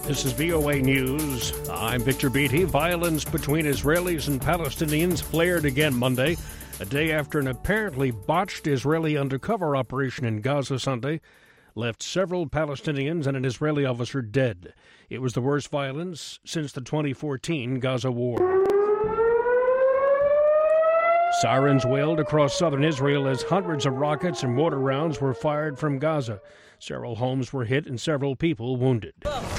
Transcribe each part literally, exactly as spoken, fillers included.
This is V O A News. I'm Victor Beatty. Violence between Israelis and Palestinians flared again Monday, a day after an apparently botched Israeli undercover operation in Gaza Sunday left several Palestinians and an Israeli officer dead. It was the worst violence since the twenty fourteen Gaza war. Sirens wailed across southern Israel as hundreds of rockets and mortar rounds were fired from Gaza. Several homes were hit and several people wounded.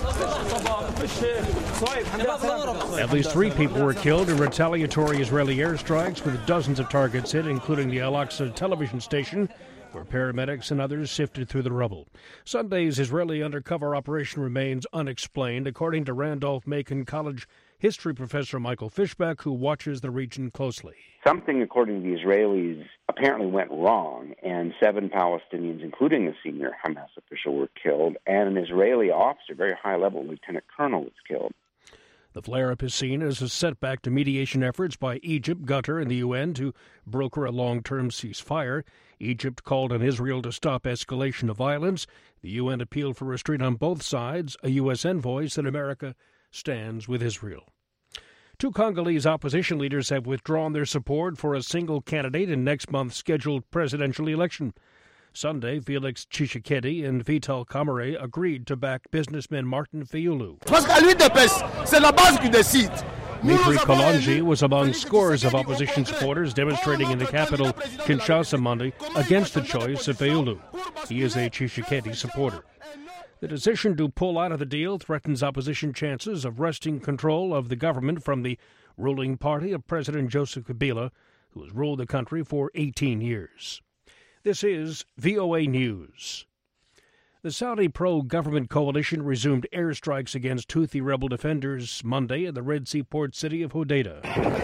At least three people were killed in retaliatory Israeli airstrikes, with dozens of targets hit, including the Al-Aqsa television station, where paramedics and others sifted through the rubble. Sunday's Israeli undercover operation remains unexplained, according to Randolph-Macon College history professor Michael Fishback, who watches the region closely. Something, according to the Israelis, apparently went wrong, and seven Palestinians, including a senior Hamas official, were killed, and an Israeli officer, very high-level lieutenant colonel, was killed. The flare-up is seen as a setback to mediation efforts by Egypt, Qatar, and the U N to broker a long-term ceasefire. Egypt called on Israel to stop escalation of violence. The U N appealed for restraint on both sides. A U S envoy said America stands with Israel. Two Congolese opposition leaders have withdrawn their support for a single candidate in next month's scheduled presidential election. Sunday, Felix Tshisekedi and Vital Kamerhe agreed to back businessman Martin Fayulu. Mitri Kolonji was among scores of opposition supporters demonstrating in the capital, Kinshasa, Monday against the choice of Fayulu. He is a Tshisekedi supporter. The decision to pull out of the deal threatens opposition chances of wresting control of the government from the ruling party of President Joseph Kabila, who has ruled the country for eighteen years. This is V O A News. The Saudi pro-government coalition resumed airstrikes against Houthi rebel defenders Monday in the Red Sea port city of Hodeidah.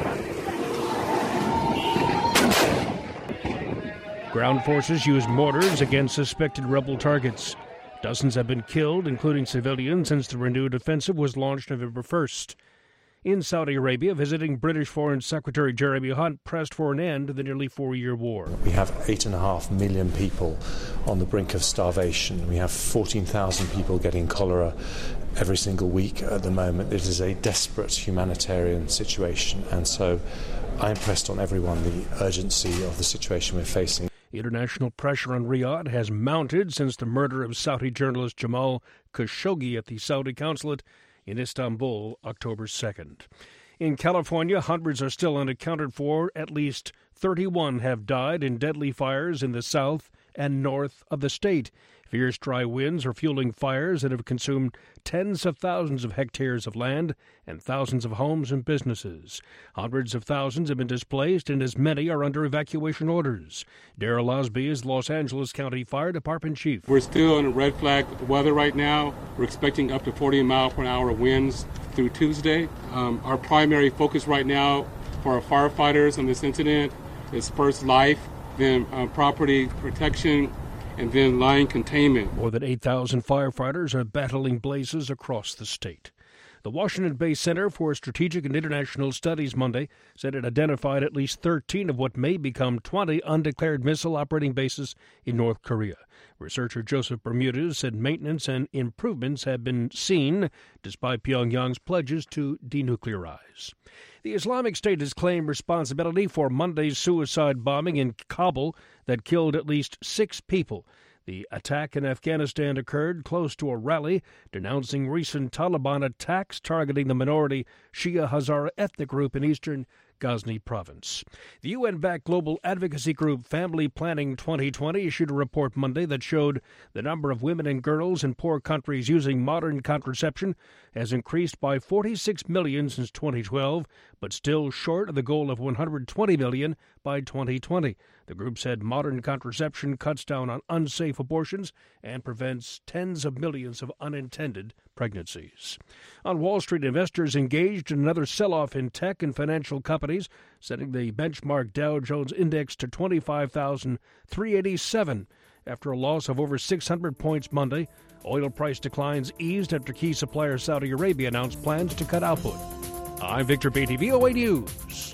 Ground forces used mortars against suspected rebel targets. Dozens have been killed, including civilians, since the renewed offensive was launched November first. In Saudi Arabia, visiting British Foreign Secretary Jeremy Hunt pressed for an end to the nearly four-year war. We have eight and a half million people on the brink of starvation. We have fourteen thousand people getting cholera every single week at the moment. It is a desperate humanitarian situation, and so I impressed on everyone the urgency of the situation we're facing. International pressure on Riyadh has mounted since the murder of Saudi journalist Jamal Khashoggi at the Saudi consulate in Istanbul, October second. In California, hundreds are still unaccounted for. At least thirty-one have died in deadly fires in the south and north of the state. Fierce dry winds are fueling fires that have consumed tens of thousands of hectares of land and thousands of homes and businesses. Hundreds of thousands have been displaced, and as many are under evacuation orders. Darrell Osby is Los Angeles County Fire Department chief. We're still in a red flag weather right now. We're expecting up to forty mile per hour winds through Tuesday. Um, our primary focus right now for our firefighters on this incident is first life, then uh, property protection, and then line containment. More than eight thousand firefighters are battling blazes across the state. The Washington-based Center for Strategic and International Studies Monday said it identified at least thirteen of what may become twenty undeclared missile operating bases in North Korea. Researcher Joseph Bermudez said maintenance and improvements have been seen despite Pyongyang's pledges to denuclearize. The Islamic State has claimed responsibility for Monday's suicide bombing in Kabul that killed at least six people. The attack in Afghanistan occurred close to a rally denouncing recent Taliban attacks targeting the minority Shia Hazara ethnic group in eastern Ghazni province. The U N-backed global advocacy group Family Planning twenty twenty issued a report Monday that showed the number of women and girls in poor countries using modern contraception has increased by forty-six million since twenty twelve, but still short of the goal of one hundred twenty million by twenty twenty. The group said modern contraception cuts down on unsafe abortions and prevents tens of millions of unintended pregnancies. On Wall Street, investors engaged in another sell-off in tech and financial companies, setting the benchmark Dow Jones Index to twenty-five thousand three hundred eighty-seven. After a loss of over six hundred points Monday, oil price declines eased after key supplier Saudi Arabia announced plans to cut output. I'm Victor Beatty, V O A News.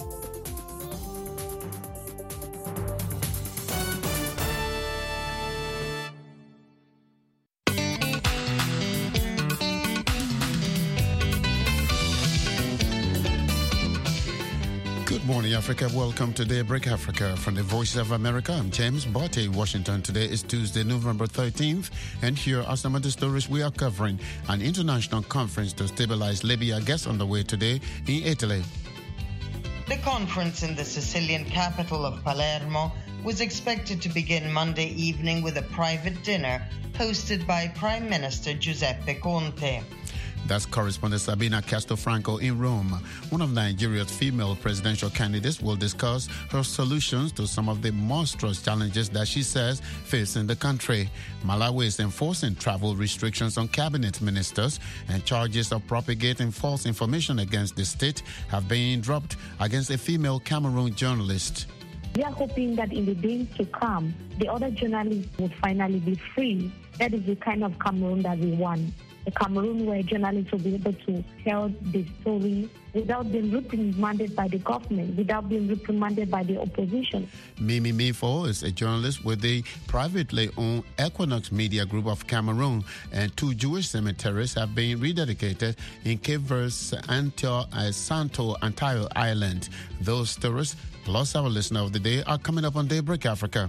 morning, Africa. Welcome to Daybreak Africa from the Voice of America. I'm James Botte in Washington. Today is Tuesday, November thirteenth, and here are some of the stories we are covering. An international conference to stabilize Libya gets underway today in Italy. The conference in the Sicilian capital of Palermo was expected to begin Monday evening with a private dinner hosted by Prime Minister Giuseppe Conte. That's correspondent Sabina Castro-Franco in Rome. One of Nigeria's female presidential candidates will discuss her solutions to some of the monstrous challenges that she says facing the country. Malawi is enforcing travel restrictions on cabinet ministers, and charges of propagating false information against the state have been dropped against a female Cameroon journalist. We are hoping that in the days to come, the other journalists will finally be free. That is the kind of Cameroon that we want. A Cameroon where journalists will be able to tell the story without being reprimanded by the government, without being reprimanded by the opposition. Mimi Mifo is a journalist with the privately owned Equinox Media Group of Cameroon, and two Jewish cemeteries have been rededicated in Cape Verde's Antio, uh, Santo Antio Island. Those stories, plus our listener of the day, are coming up on Daybreak Africa.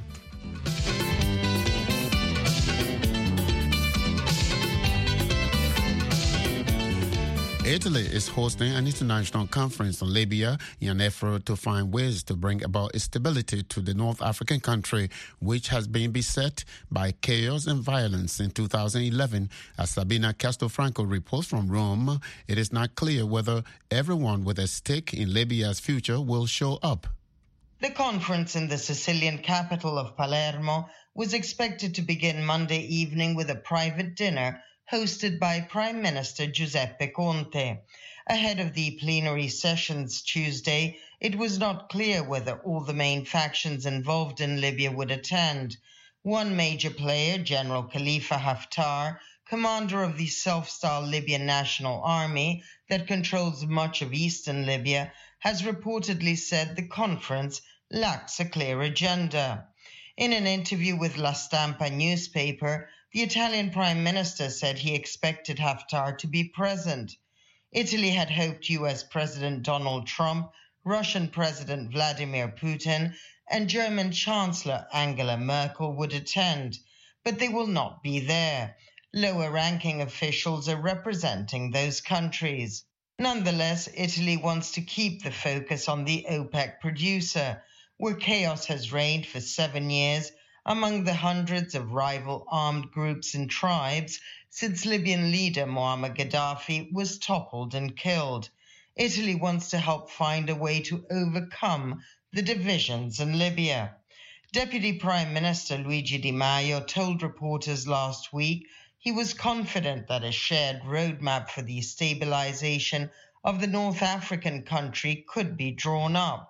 Italy is hosting an international conference on Libya in an effort to find ways to bring about stability to the North African country, which has been beset by chaos and violence in two thousand eleven. As Sabina Castro-Franco reports from Rome, it is not clear whether everyone with a stake in Libya's future will show up. The conference in the Sicilian capital of Palermo was expected to begin Monday evening with a private dinner hosted by Prime Minister Giuseppe Conte. Ahead of the plenary sessions Tuesday, it was not clear whether all the main factions involved in Libya would attend. One major player, General Khalifa Haftar, commander of the self-styled Libyan National Army that controls much of eastern Libya, has reportedly said the conference lacks a clear agenda. In an interview with La Stampa newspaper, the Italian Prime Minister said he expected Haftar to be present. Italy had hoped U S President Donald Trump, Russian President Vladimir Putin, and German Chancellor Angela Merkel would attend, but they will not be there. Lower-ranking officials are representing those countries. Nonetheless, Italy wants to keep the focus on the OPEC producer, where chaos has reigned for seven years among the hundreds of rival armed groups and tribes since Libyan leader Muammar Gaddafi was toppled and killed. Italy wants to help find a way to overcome the divisions in Libya. Deputy Prime Minister Luigi Di Maio told reporters last week he was confident that a shared roadmap for the stabilization of the North African country could be drawn up.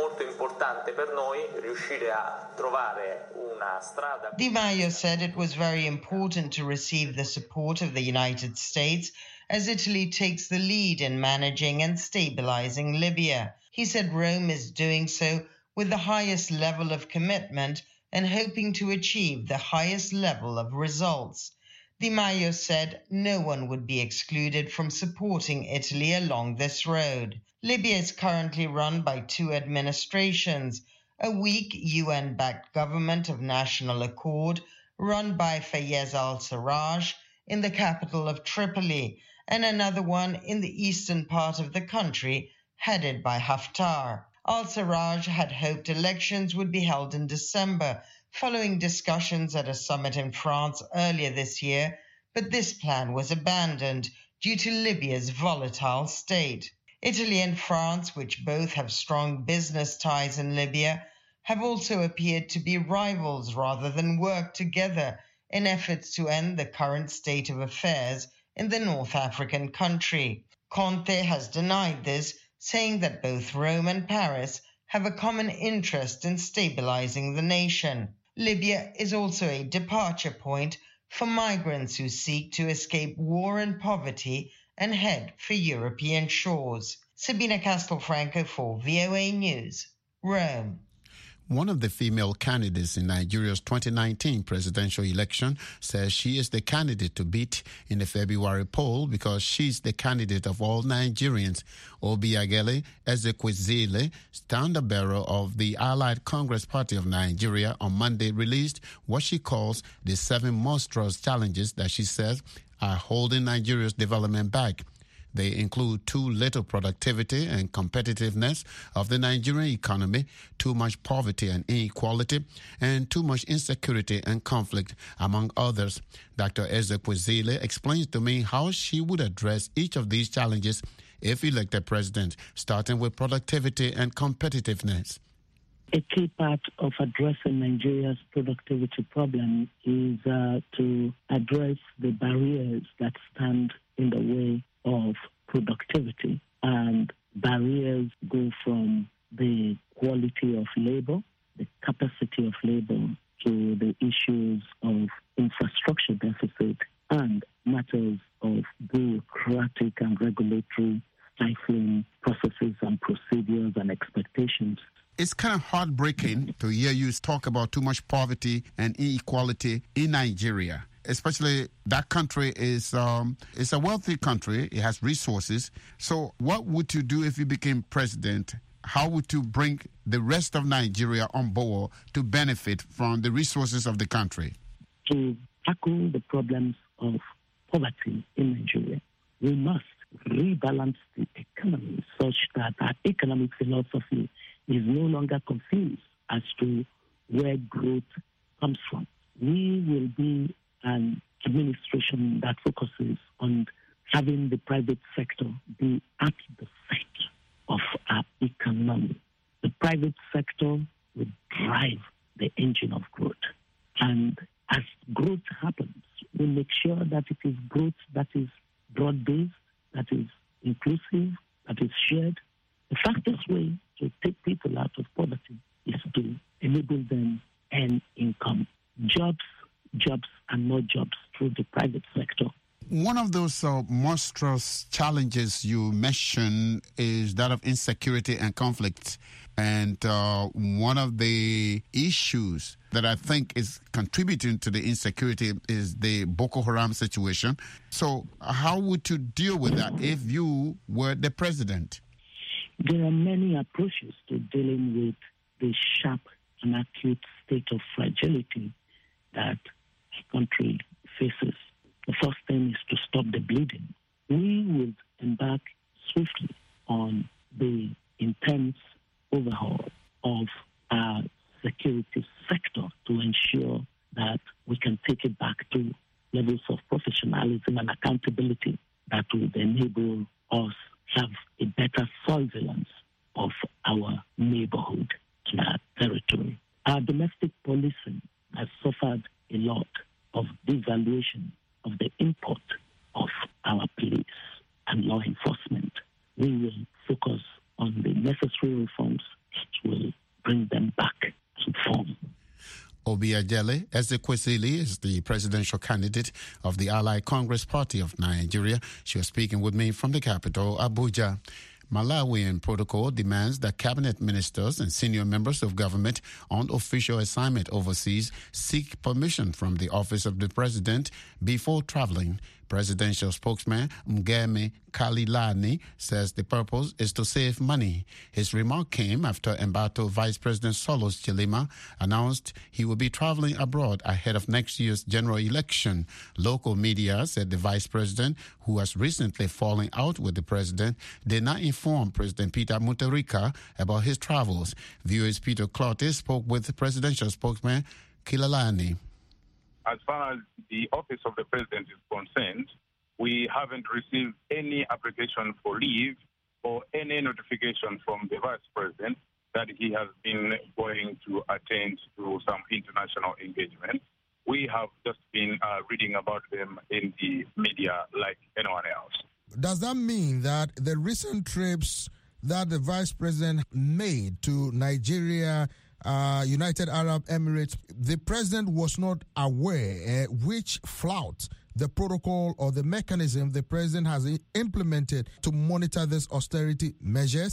Di Maio said it was very important to receive the support of the United States as Italy takes the lead in managing and stabilizing Libya. He said Rome is doing so with the highest level of commitment and hoping to achieve the highest level of results. Di Maio said no one would be excluded from supporting Italy along this road. Libya is currently run by two administrations, a weak U N-backed government of national accord run by Fayez al-Sarraj in the capital of Tripoli, and another one in the eastern part of the country headed by Haftar. Al-Sarraj had hoped elections would be held in December, following discussions at a summit in France earlier this year, but this plan was abandoned due to Libya's volatile state. Italy and France, which both have strong business ties in Libya, have also appeared to be rivals rather than work together in efforts to end the current state of affairs in the North African country. Conte has denied this, saying that both Rome and Paris have a common interest in stabilizing the nation. Libya is also a departure point for migrants who seek to escape war and poverty and head for European shores. Sabina Castro-Franco for V O A News, Rome. One of the female candidates in Nigeria's twenty nineteen presidential election says she is the candidate to beat in the February poll because she's the candidate of all Nigerians. Obiageli Ezekwesili, standard-bearer of the Allied Congress Party of Nigeria, on Monday released what she calls the seven monstrous challenges that she says are holding Nigeria's development back. They include too little productivity and competitiveness of the Nigerian economy, too much poverty and inequality, and too much insecurity and conflict, among others. Doctor Ezekwesili explains to me how she would address each of these challenges if elected president, starting with productivity and competitiveness. A key part of addressing Nigeria's productivity problem is uh, to address the barriers that stand in the way of productivity. And barriers go from the quality of labor, the capacity of labor, to the issues of infrastructure deficit and matters of bureaucratic and regulatory stifling processes and procedures and expectations. It's kind of heartbreaking to hear you talk about too much poverty and inequality in Nigeria. Especially that country is um, it's a wealthy country. It has resources. So what would you do if you became president? How would you bring the rest of Nigeria on board to benefit from the resources of the country? To tackle the problems of poverty in Nigeria, we must rebalance the economy such that our economic philosophy is no longer confused as to where growth comes from. We will be an administration that focuses on having the private sector be at the center of our economy. The private sector will drive the engine of growth. And as growth happens, we make sure that it is growth that is broad-based, that is inclusive, that is shared. The fastest way to take people out of poverty is to enable them earn income. Jobs, jobs, and more jobs through the private sector. One of those uh, monstrous challenges you mentioned is that of insecurity and conflict. And uh, one of the issues that I think is contributing to the insecurity is the Boko Haram situation. So how would you deal with that if you were the president? There are many approaches to dealing with the sharp and acute state of fragility that a country faces. The first thing is to stop the bleeding. We will embark swiftly on the intense overhaul of our security sector to ensure that we can take it back to levels of professionalism and accountability that will enable us have a better surveillance of our neighborhood and our territory. Our domestic policing has suffered a lot of devaluation of the import of our police and law enforcement. We will focus on the necessary reforms that will bring them back to form. Obiageli Ezekwesili is the presidential candidate of the Allied Congress Party of Nigeria. She was speaking with me from the capital, Abuja. Malawian protocol demands that cabinet ministers and senior members of government on official assignment overseas seek permission from the office of the president before traveling. Presidential spokesman Mgeme Kalilani says the purpose is to save money. His remark came after Embato Vice President Solos Chilima announced he will be traveling abroad ahead of next year's general election. Local media said the vice president, who has recently fallen out with the president, did not inform President Peter Mutharika about his travels. V O A's Peter Clotis spoke with the presidential spokesman Kilalani. As far as the office of the president is concerned, we haven't received any application for leave or any notification from the vice president that he has been going to attend to some international engagement. We have just been uh, reading about them in the media like anyone else. Does that mean that the recent trips that the vice president made to Nigeria, Uh, United Arab Emirates, the president was not aware uh, which flout the protocol or the mechanism the president has implemented to monitor these austerity measures?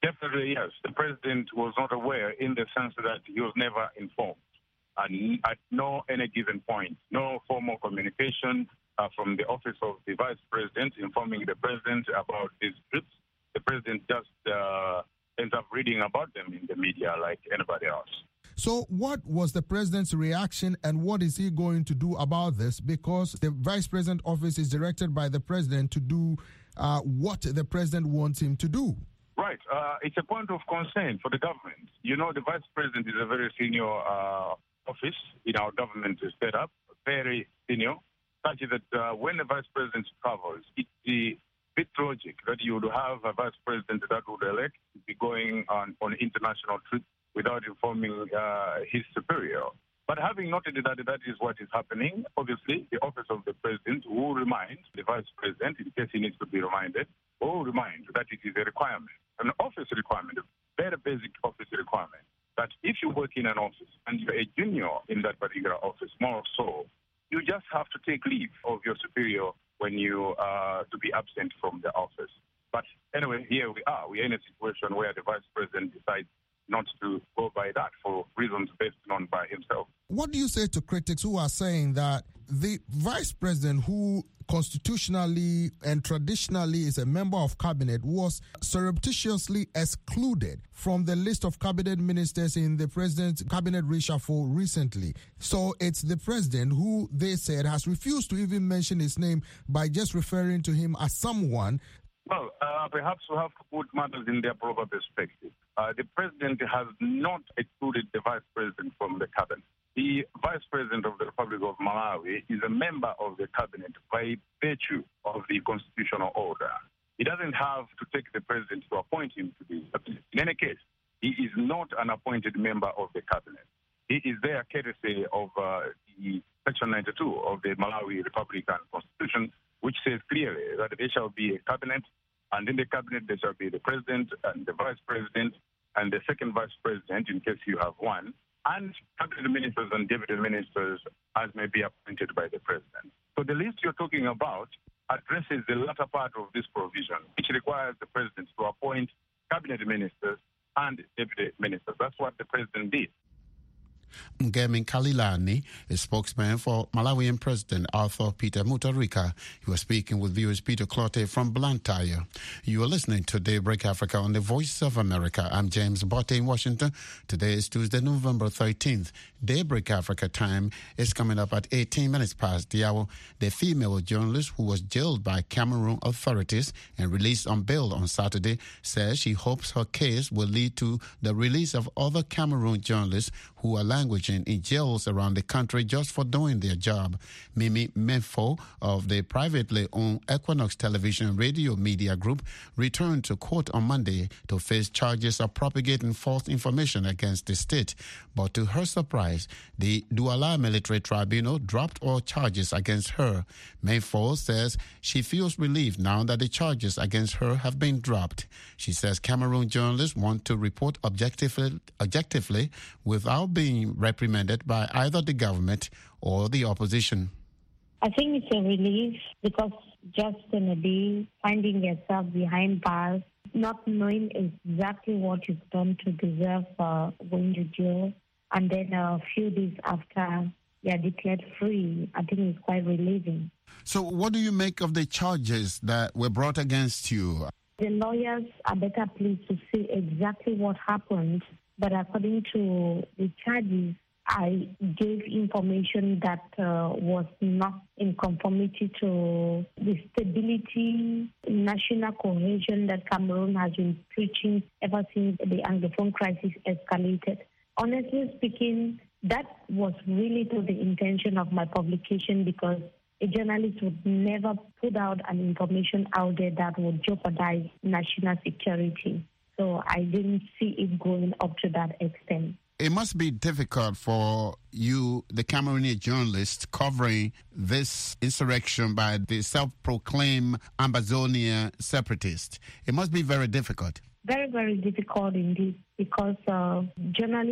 Definitely, yes. The president was not aware in the sense that he was never informed. And at no any given point, no formal communication uh, from the office of the vice president informing the president about these trips. The president just uh, ends up reading about them in the media like anybody else. So what was the president's reaction and what is he going to do about this? Because the vice president office is directed by the president to do uh, what the president wants him to do. Right. Uh, it's a point of concern for the government. You know, the vice president is a very senior uh, office in our government setup, very senior, such that uh, when the vice president travels, it's the bit logic that you would have a vice president that would elect to be going on, on international trips without informing uh, his superior. But having noted that that is what is happening, obviously the office of the president will remind the vice president, in case he needs to be reminded, will remind that it is a requirement, an office requirement, a very basic office requirement, that if you work in an office and you're a junior in that particular office, more so, you just have to take leave of your superior when you are to be absent from the office. But anyway, here we are. We are in a situation where the vice president decides not to go by that for reasons best known by himself. What do you say to critics who are saying that the vice president, who constitutionally and traditionally is a member of cabinet, was surreptitiously excluded from the list of cabinet ministers in the president's cabinet reshuffle recently? So it's the president who, they said, has refused to even mention his name by just referring to him as someone. Well, uh, perhaps we have to put matters in their proper perspective. Uh, the president has not excluded the vice president from the cabinet. The vice president of the Republic of Malawi is a member of the cabinet by virtue of the constitutional order. He doesn't have to take the president to appoint him to be. In any case, he is not an appointed member of the cabinet. He is there courtesy of uh, the Section ninety-two of the Malawi Republican Constitution, which says clearly that there shall be a cabinet, and in the cabinet there shall be the president and the vice president and the second vice president, in case you have one, and cabinet ministers and deputy ministers as may be appointed by the president. So the list you're talking about addresses the latter part of this provision, which requires the president to appoint cabinet ministers and deputy ministers. That's what the president did. Ngemi Kalilani, a spokesman for Malawian President Arthur Peter Mutharika. He was speaking with viewers Peter Clotte from Blantyre. You are listening to Daybreak Africa on the Voice of America. I'm James Botte in Washington. Today is Tuesday, November thirteenth. Daybreak Africa time is coming up at eighteen minutes past the hour. The female journalist who was jailed by Cameroon authorities and released on bail on Saturday says she hopes her case will lead to the release of other Cameroon journalists who are languishing in jails around the country just for doing their job. Mimi Menfo of the privately owned Equinox Television and Radio Media Group returned to court on Monday to face charges of propagating false information against the state. But to her surprise, the Douala Military Tribunal dropped all charges against her. Menfo says she feels relieved now that the charges against her have been dropped. She says Cameroon journalists want to report objectively, objectively without being reprimanded by either the government or the opposition. I think it's a relief because just in a day, finding yourself behind bars, not knowing exactly what you've done to deserve uh, going to jail, and then a few days after you are declared free, I think it's quite relieving. So what do you make of the charges that were brought against you? The lawyers are better pleased to see exactly what happened, but according to the charges, I gave information that uh, was not in conformity to the stability, national cohesion that Cameroon has been preaching ever since the Anglophone crisis escalated. Honestly speaking, that was really to the intention of my publication, because a journalist would never put out an information out there that would jeopardize national security. So I didn't see it going up to that extent. It must be difficult for you, the Cameroonian journalist, covering this insurrection by the self-proclaimed Ambazonia separatists. It must be very difficult. Very, very difficult indeed, because uh, journalists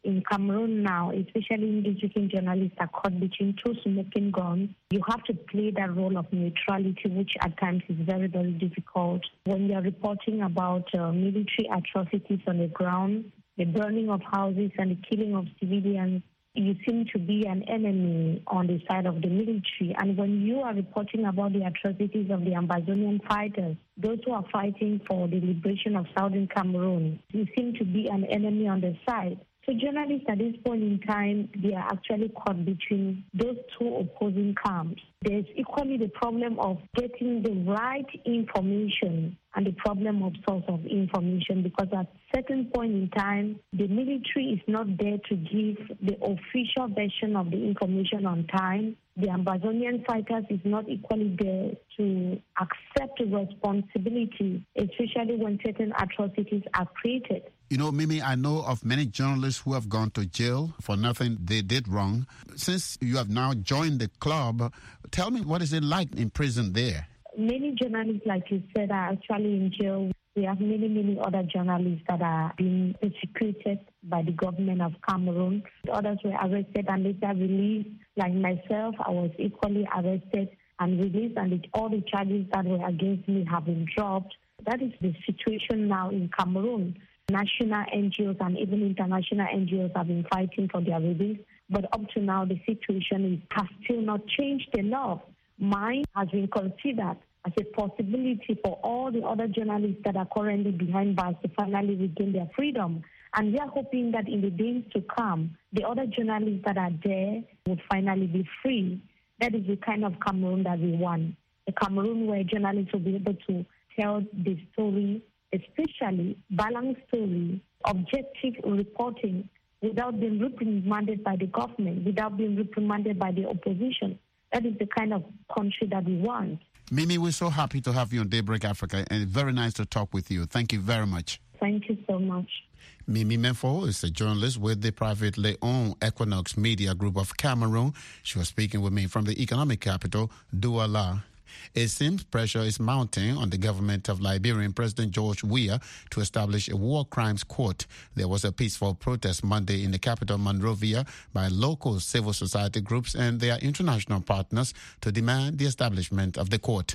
in Cameroon now, especially English speaking journalists are caught between two smoking guns. You have to play that role of neutrality, which at times is very, very difficult. When you're reporting about uh, military atrocities on the ground, the burning of houses and the killing of civilians, you seem to be an enemy on the side of the military. And when you are reporting about the atrocities of the Ambazonian fighters, those who are fighting for the liberation of Southern Cameroon, you seem to be an enemy on the side. So journalists at this point in time, they are actually caught between those two opposing camps. There's equally the problem of getting the right information and the problem of source of information, because at certain point in time, the military is not there to give the official version of the information on time. The Ambazonian fighters is not equally there to accept responsibility, especially when certain atrocities are created. You know, Mimi, I know of many journalists who have gone to jail for nothing they did wrong. Since you have now joined the club, tell me, what is it like in prison there? Many journalists, like you said, are actually in jail. We have many, many other journalists that are being persecuted by the government of Cameroon. Others were arrested and later released. Like myself, I was equally arrested and released, and all the charges that were against me have been dropped. That is the situation now in Cameroon. National N G Os and even international N G Os have been fighting for their release, but up to now the situation is, has still not changed enough. Mine has been considered as a possibility for all the other journalists that are currently behind bars to finally regain their freedom. And we are hoping that in the days to come, the other journalists that are there will finally be free. That is the kind of Cameroon that we want. A Cameroon where journalists will be able to tell the story, especially balanced story, objective reporting, without being reprimanded by the government, without being reprimanded by the opposition. That is the kind of country that we want. Mimi, we're so happy to have you on Daybreak Africa, and very nice to talk with you. Thank you very much. Thank you so much. Mimi Menfo is a journalist with the privately owned Equinox Media Group of Cameroon. She was speaking with me from the economic capital, Douala. It seems pressure is mounting on the government of Liberian President George Weah to establish a war crimes court. There was a peaceful protest Monday in the capital, Monrovia, by local civil society groups and their international partners to demand the establishment of the court.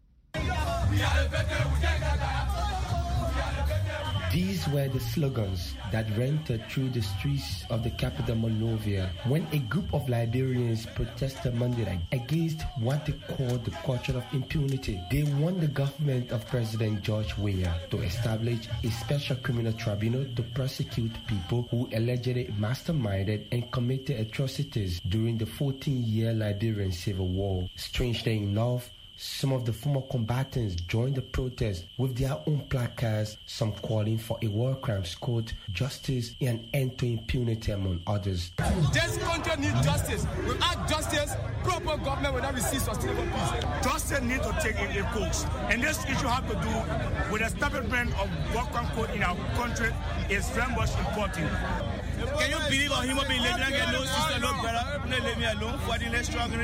These were the slogans that rented through the streets of the capital Monrovia when a group of Liberians protested Monday night against what they called the culture of impunity. They want the government of President George Weah to establish a special criminal tribunal to prosecute people who allegedly masterminded and committed atrocities during the fourteen-year Liberian Civil War. Strangely enough, some of the former combatants joined the protest with their own placards, some calling for a war crimes court, justice, and an end to impunity, among others. This country needs justice. Without justice, proper government will not receive sustainable peace. Justice needs to take a course. And this issue has to do with the establishment of war crime court in our country is very much important. Can you believe a human being let me get no sister, no brother? Let me alone for the next struggle.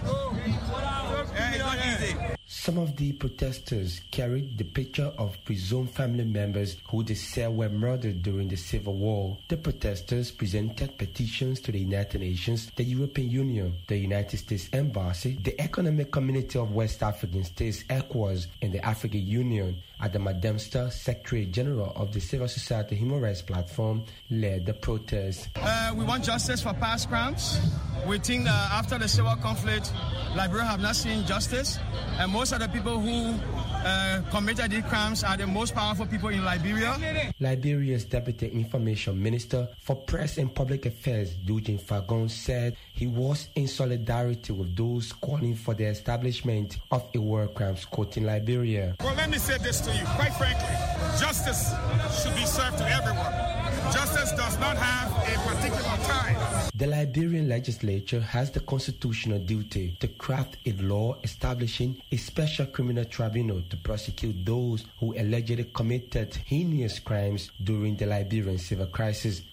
It's not easy. Some of the protesters carried the picture of presumed family members who they said were murdered during the Civil War. The protesters presented petitions to the United Nations, the European Union, the United States Embassy, the Economic Community of West African States, ECOWAS, and the African Union. Adama Dempster, Secretary General of the Civil Society Human Rights Platform, led the protest. Uh, we want justice for past crimes. We think that after the civil conflict, Liberia have not seen justice, and most of the people who uh, committed these crimes are the most powerful people in Liberia. Liberia's Deputy Information Minister for Press and Public Affairs, Eugene Fagon, said he was in solidarity with those calling for the establishment of a war crimes court in Liberia. Well, let me say this to you. Quite frankly, justice should be served to everyone. Justice does not have a particular time. The Liberian legislature has the constitutional duty to craft a law establishing a special criminal tribunal to prosecute those who allegedly committed heinous crimes during the Liberian civil crisis.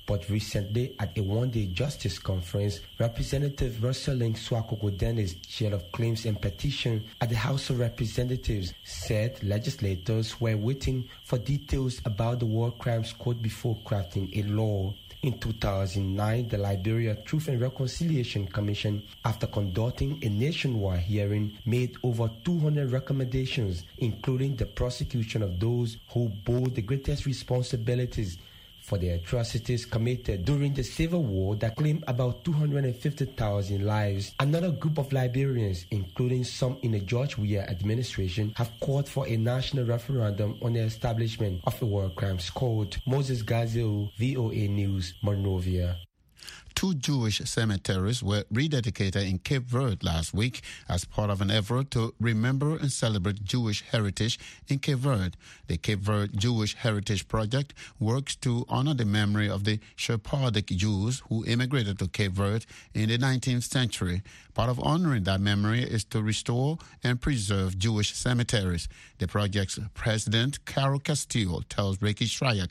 But recently, at a one-day justice conference, Representative Rosalind Swakoko-Dennis, chair of Claims and Petition at the House of Representatives, said legislators were waiting for details about the War Crimes Code before crafting a law. In two thousand nine, the Liberia Truth and Reconciliation Commission, after conducting a nationwide hearing, made over two hundred recommendations, including the prosecution of those who bore the greatest responsibilities for the atrocities committed during the Civil War that claimed about two hundred fifty thousand lives. Another group of Liberians, including some in the George Weah administration, have called for a national referendum on the establishment of a War Crimes Code. Moses Gazio, V O A News, Monrovia. Two Jewish cemeteries were rededicated in Cape Verde last week as part of an effort to remember and celebrate Jewish heritage in Cape Verde. The Cape Verde Jewish Heritage Project works to honor the memory of the Sephardic Jews who immigrated to Cape Verde in the nineteenth century. Part of honoring that memory is to restore and preserve Jewish cemeteries. The project's president, Carol Castillo, tells Ricky Shryak.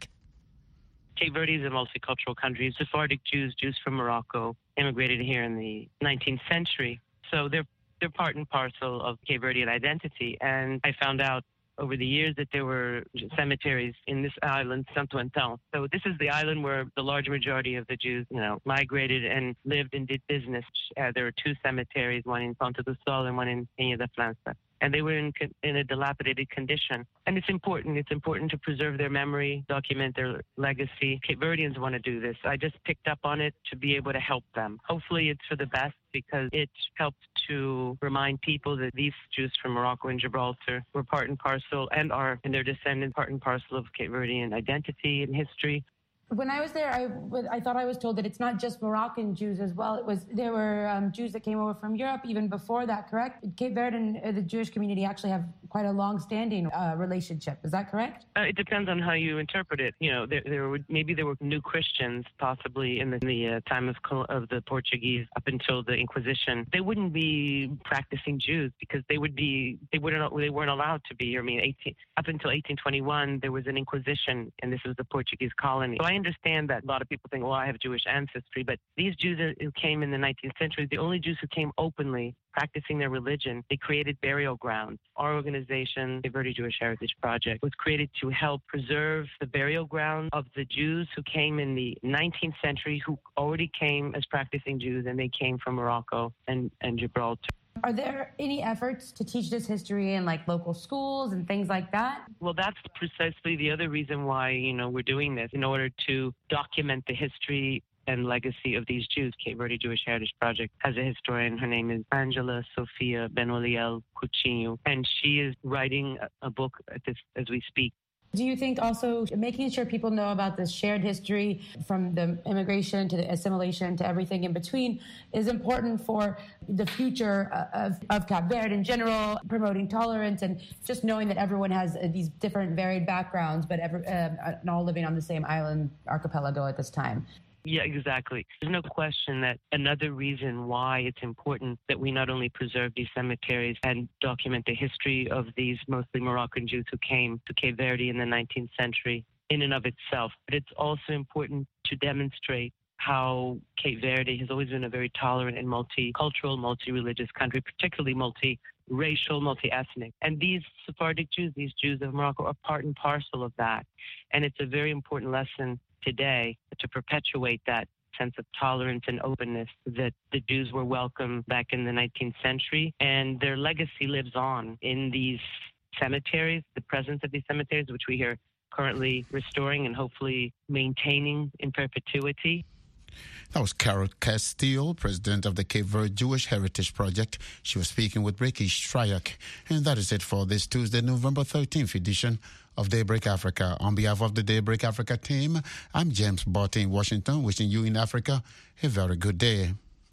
Cape Verde is a multicultural country. Sephardic Jews, Jews from Morocco, immigrated here in the nineteenth century. So they're they're part and parcel of Cape Verdean identity. And I found out over the years that there were cemeteries in this island, Santo Antão. So this is the island where the large majority of the Jews, you know, migrated and lived and did business. Uh, there are two cemeteries, one in Ponta do Sol and one in Peña da França. And they were in, in a dilapidated condition. And it's important. It's important to preserve their memory, document their legacy. Cape Verdeans want to do this. I just picked up on it to be able to help them. Hopefully it's for the best because it helped to remind people that these Jews from Morocco and Gibraltar were part and parcel and are, and their descendants, part and parcel of Cape Verdean identity and history. When I was there, I, I thought I was told that it's not just Moroccan Jews as well. It was there were um, Jews that came over from Europe even before that, correct? Cape Verde and uh, the Jewish community actually have quite a long-standing uh, relationship. Is that correct? Uh, it depends on how you interpret it. You know, there, there were, maybe there were new Christians possibly in the, in the uh, time of, of the Portuguese up until the Inquisition. They wouldn't be practicing Jews because they would be they wouldn't they weren't allowed to be. I mean, eighteen, up until eighteen twenty-one, there was an Inquisition, and this was the Portuguese colony. So I understand that a lot of people think, well, I have Jewish ancestry, but these Jews who came in the nineteenth century, the only Jews who came openly practicing their religion, they created burial grounds. Our organization, the Verde Jewish Heritage Project, was created to help preserve the burial ground of the Jews who came in the nineteenth century, who already came as practicing Jews, and they came from Morocco and, and Gibraltar. Are there any efforts to teach this history in like local schools and things like that? Well, that's precisely the other reason why, you know, we're doing this, in order to document the history and legacy of these Jews. Cape Verde Jewish Heritage Project has a historian. Her name is Angela Sofia Benoliel Coutinho, and she is writing a book at this, as we speak. Do you think also making sure people know about this shared history from the immigration to the assimilation to everything in between is important for the future of, of Cape Verde in general, promoting tolerance and just knowing that everyone has these different varied backgrounds, but every, uh, all living on the same island archipelago at this time? Yeah, exactly. There's no question that another reason why it's important that we not only preserve these cemeteries and document the history of these mostly Moroccan Jews who came to Cape Verde in the nineteenth century in and of itself, but it's also important to demonstrate how Cape Verde has always been a very tolerant and multicultural, multi-religious country, particularly multi-racial, multi-ethnic. And these Sephardic Jews, these Jews of Morocco, are part and parcel of that. And it's a very important lesson today to perpetuate that sense of tolerance and openness that the Jews were welcome back in the nineteenth century, and their legacy lives on in these cemeteries, the presence of these cemeteries, which we are currently restoring and hopefully maintaining in perpetuity. That was Carol Castillo, president of the Cape Verde Jewish Heritage Project. She was speaking with Ricky Shryak. And that is it for this Tuesday, November thirteenth edition of Daybreak Africa. On behalf of the Daybreak Africa team, I'm James Botte in Washington, wishing you in Africa a very good day.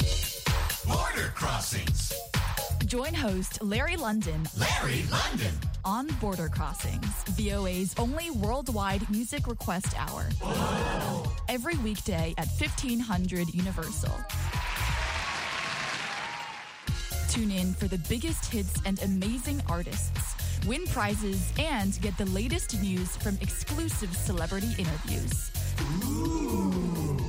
Border Crossings. Join host Larry London. Larry London. On Border Crossings, V O A's only worldwide music request hour. Whoa. Every weekday at fifteen hundred Universal. Tune in for the biggest hits and amazing artists. Win prizes and get the latest news from exclusive celebrity interviews. Ooh.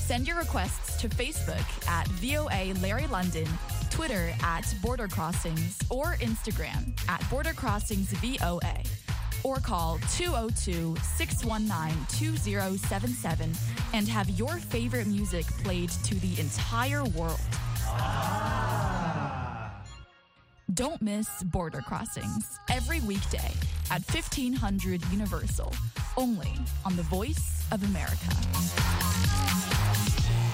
Send your requests to Facebook at V O A Larry London, Twitter at Border Crossings, or Instagram at Border Crossings V O A. Or call two oh two, six one nine, two oh seven seven and have your favorite music played to the entire world. Don't miss Border Crossings every weekday at fifteen hundred Universal, only on the Voice of America.